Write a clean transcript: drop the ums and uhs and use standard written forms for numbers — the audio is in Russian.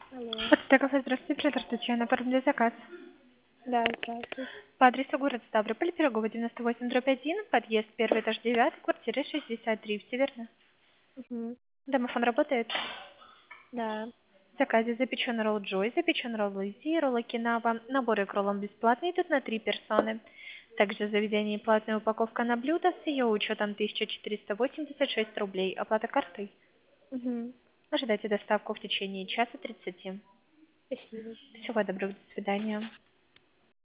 Алло. Подстегов, здравствуйте, Федор Татьяна, оформляю заказ. Да, здравствуйте. По адресу город Ставрополь, Пирогова, 98/1, подъезд, первый этаж, 9, квартира 63, все верно? Угу. Домофон работает? Да. В заказе запечен ролл Джой, запечен ролл Изи, ролл Окинава, наборы к роллам бесплатные, идут на 3 персоны. Также в заведении платная упаковка на блюдо с ее учетом 1486 рублей. Оплата картой. Угу. Ожидайте доставку в течение часа 30. Спасибо. Всего доброго, до свидания.